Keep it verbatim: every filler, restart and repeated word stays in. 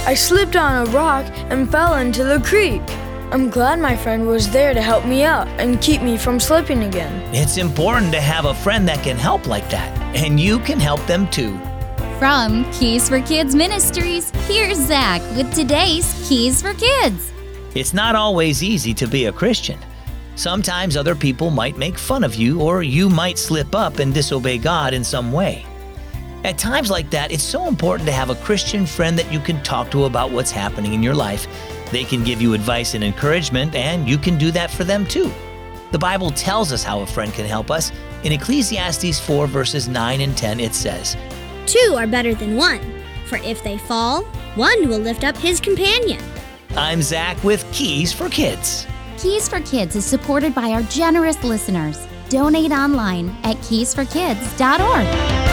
I slipped on a rock and fell into the creek. I'm glad my friend was there to help me out and keep me from slipping again. It's important to have a friend that can help like that, and you can help them too. From Keys for Kids Ministries, here's Zach with today's Keys for Kids. It's not always easy to be a Christian. Sometimes other people might make fun of you, or you might slip up and disobey God in some way. At times like that, it's so important to have a Christian friend that you can talk to about what's happening in your life. They can give you advice and encouragement, and you can do that for them too. The Bible tells us how a friend can help us. In Ecclesiastes four, verses nine and ten, it says, "Two are better than one, for if they fall, one will lift up his companion." I'm Zach with Keys for Kids. Keys for Kids is supported by our generous listeners. Donate online at keys for kids dot org.